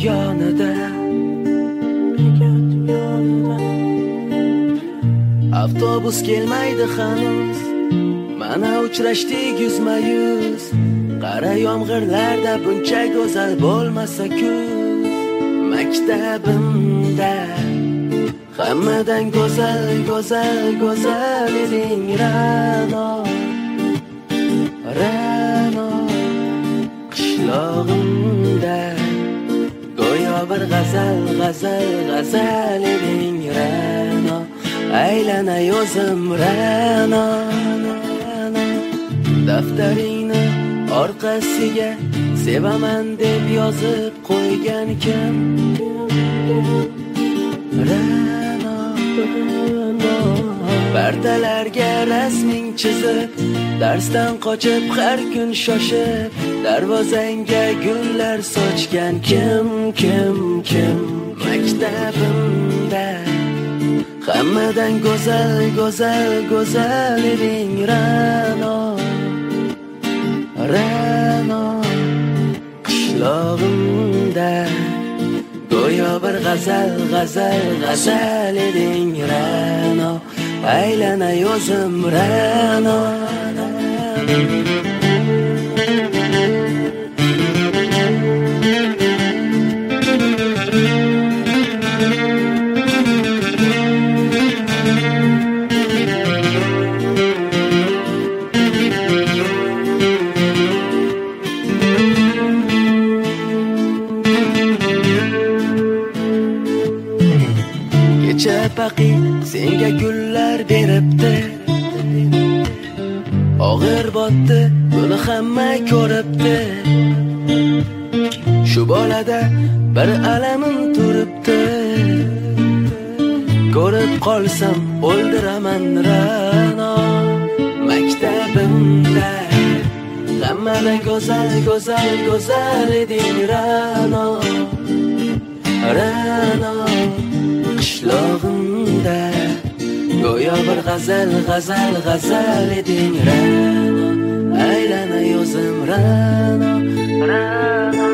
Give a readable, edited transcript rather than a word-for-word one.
yonida. Avtobus kelmaydi hanuz, mana uchrashdik yuzma-yuz. Qara yomg'irlarda buncha go'zal bo'lmasa kuz. Maktabimda hammadan go'zal, go'zal, go'zal eding Ra'no. Ra'no qishlog'imda go'yo bir g'azal, g'azal, g'azal eding Ra'no. Aylanay o'zim Ra'no. Daftaringni orqasiga sevaman deb yozib qo'ygan kim? Ra'no. Partalarga rasming chizib, darsdan qochib har kun shoshib, darvozangga gullar sochgan kim? Maktabimda hammadan go'zal, go'zal, go'zal eding Ra'no. Ra'no qishlog'imda go'yo bir g'azal, g'azal, g'azal eding Ra'no. Aylanay o'zim Ra'no. Paqi senga gullar beribdi, og'ir botdi, buni hamma ko'ribdi. Shu bolada bir alamim turibdi, ko'rib qolsam o'ldiraman Ra'no. Maktabimda hammadan go'zal, go'zal, go'zal eding Ra'no. Ra'no qishlog'imda go'yo bir g'azal, g'azal, g'azal eding Ra'no. Aylanay o'zim Ra'no. Ra'no